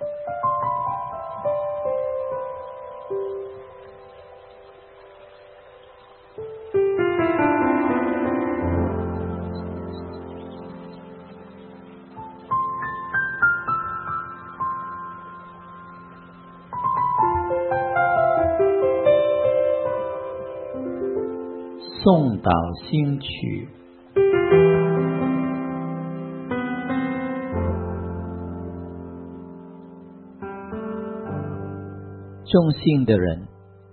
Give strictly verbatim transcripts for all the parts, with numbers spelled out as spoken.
颂导心曲。中性的人，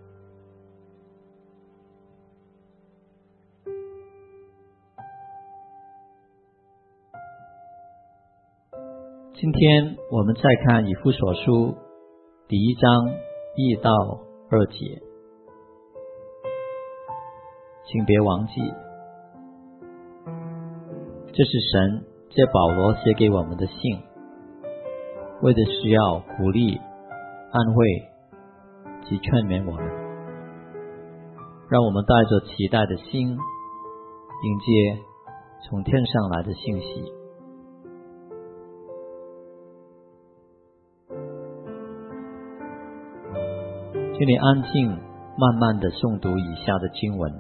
今天我们再看以弗所书第一章一到二节。请别忘记，这是神借保罗写给我们的信，为的是要鼓励、安慰及劝勉我们，让我们带着期待的心迎接从天上来的信息。请你安静慢慢地诵读以下的经文。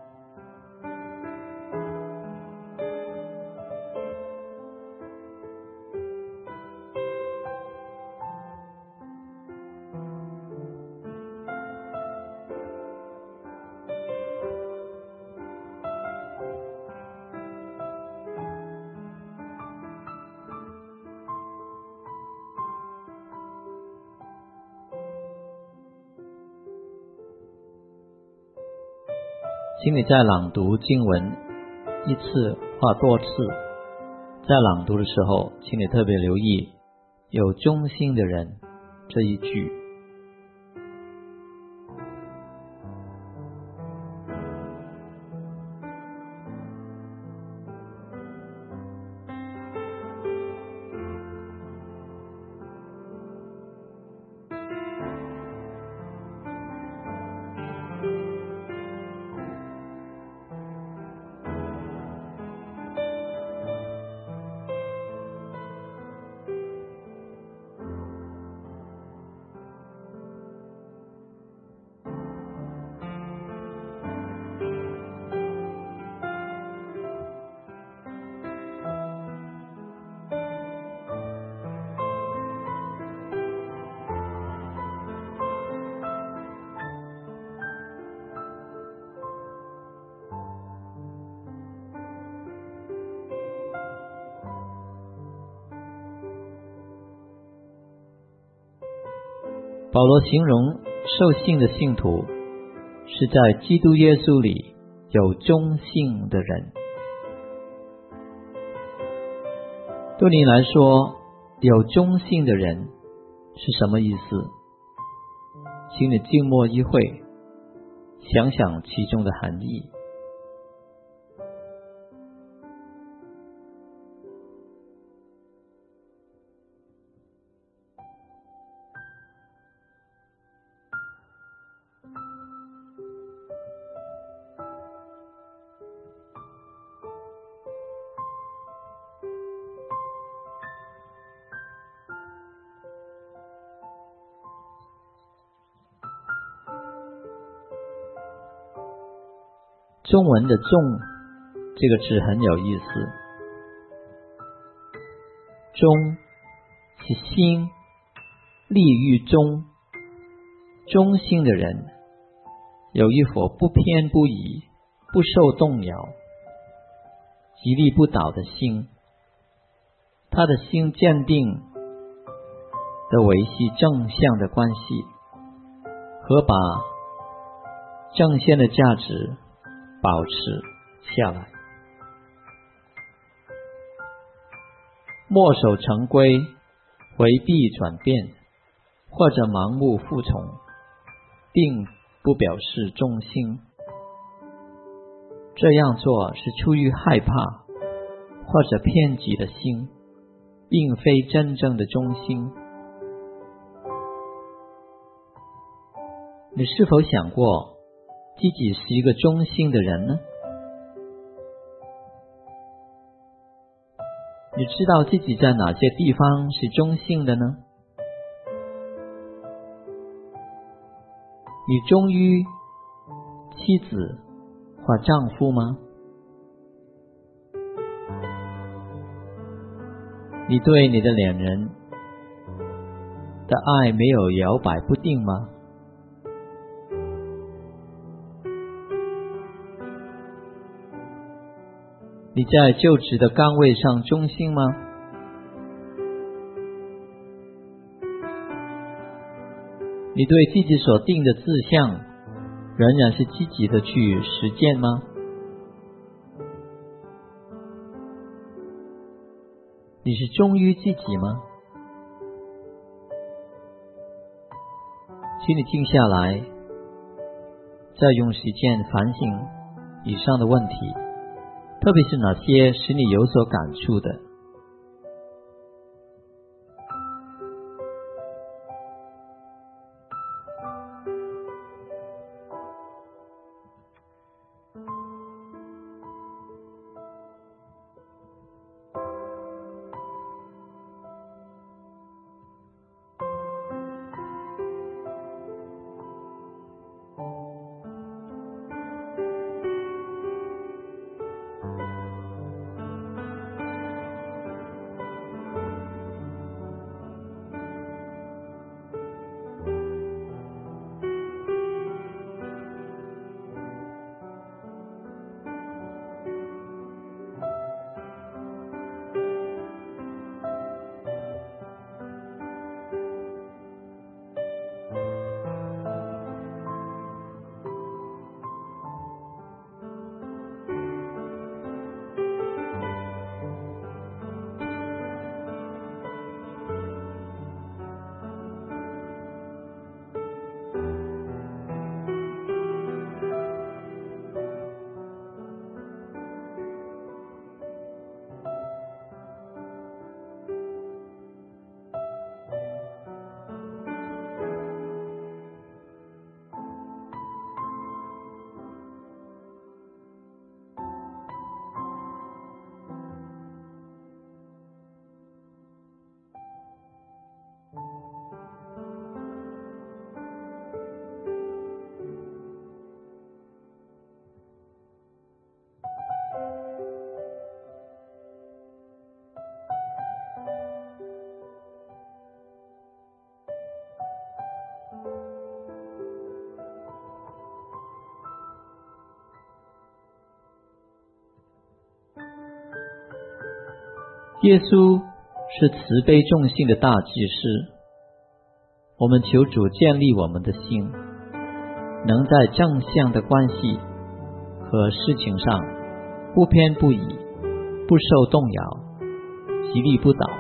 请你在朗读经文一次或多次，在朗读的时候，请你特别留意有忠心的人这一句。保罗形容受信的信徒是在基督耶稣里有忠信的人。对你来说，有忠信的人是什么意思？请你静默一会，想想其中的含义。中文的忠这个字很有意思，忠是心，立于中，忠心的人有一颗不偏不倚、不受动摇、屹立不倒的心，他的心坚定地维系正向的关系和把正线的价值保持下来，墨守成规、回避转变或者盲目服从，并不表示忠心。这样做是出于害怕或者偏激的心，并非真正的忠心。你是否想过自己是一个忠心的人呢？你知道自己在哪些地方是忠心的呢？ 你忠于妻子或丈夫吗？你对你的两人的爱没有摇摆不定吗？你在就职的岗位上忠心吗？你对自己所定的志向仍然是积极的去实践吗？你是忠于自己吗？请你静下来，再用时间反省以上的问题，特别是哪些使你有所感触的。耶稣是慈悲众信的大祭司，我们求主建立我们的心，能在正向的关系和事情上不偏不倚，不受动摇，极力不倒。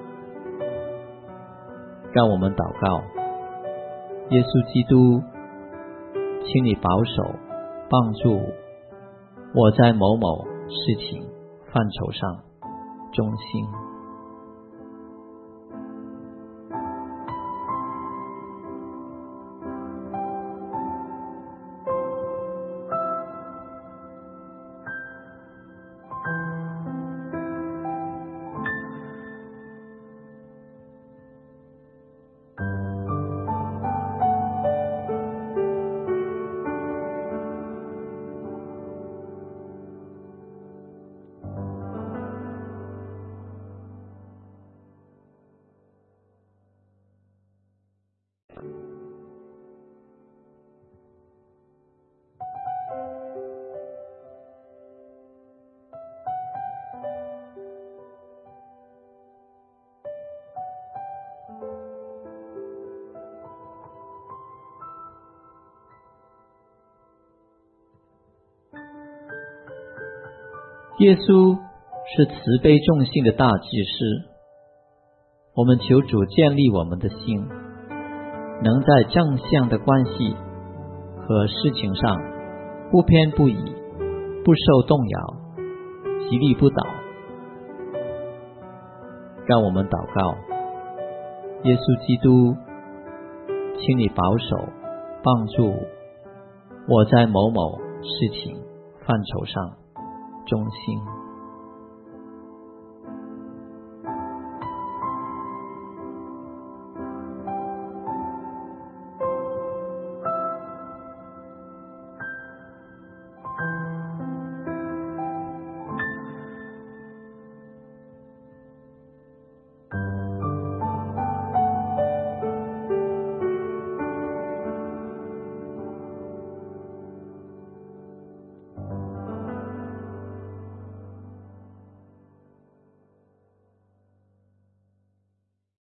让我们祷告，耶稣基督，请你保守帮助我在某某事情范畴上忠心。耶稣是慈悲众信的大祭司，我们求主建立我们的心，能在正向的关系和事情上不偏不倚，不受动摇，极力不倒。让我们祷告，耶稣基督，请你保守帮助我在某某事情范畴上忠心。